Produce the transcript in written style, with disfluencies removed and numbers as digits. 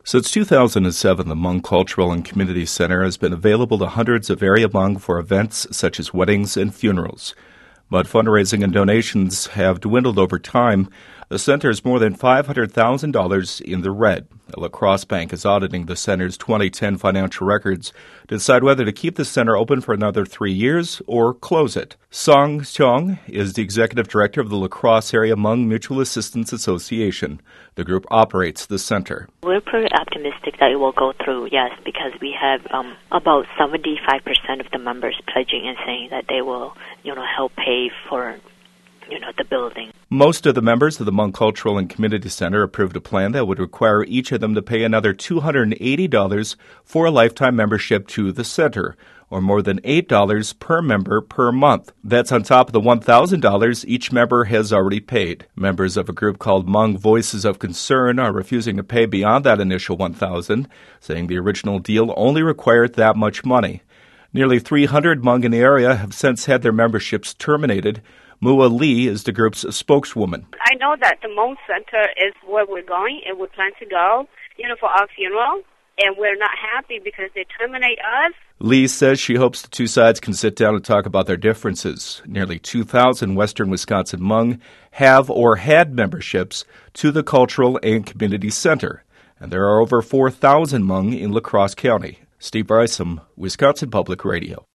Since 2007, the Hmong Cultural and Community Center has been available to hundreds of area Hmong for events such as weddings and funerals. But fundraising and donations have dwindled over time. The center is more than $500,000 in the red. A La Crosse bank is auditing the center's 2010 financial records to decide whether to keep the center open for another 3 years or close it. Song Cheong is the executive director of the La Crosse Area Hmong Mutual Assistance Association. The group operates the center. We're pretty optimistic that it will go through, yes, because we have about 75% of the members pledging and saying that they will, help pay for the building. Most of the members of the Hmong Cultural and Community Center approved a plan that would require each of them to pay another $280 for a lifetime membership to the center, or more than $8 per member per month. That's on top of the $1,000 each member has already paid. Members of a group called Hmong Voices of Concern are refusing to pay beyond that initial $1,000, saying the original deal only required that much money. Nearly 300 Hmong in the area have since had their memberships terminated. Mua Lee is the group's spokeswoman. I know that the Hmong Center is where we're going and we plan to go, for our funeral. And we're not happy because they terminate us. Lee says she hopes the two sides can sit down and talk about their differences. Nearly 2,000 Western Wisconsin Hmong have or had memberships to the Cultural and Community Center. And there are over 4,000 Hmong in La Crosse County. Steve Brysom, Wisconsin Public Radio.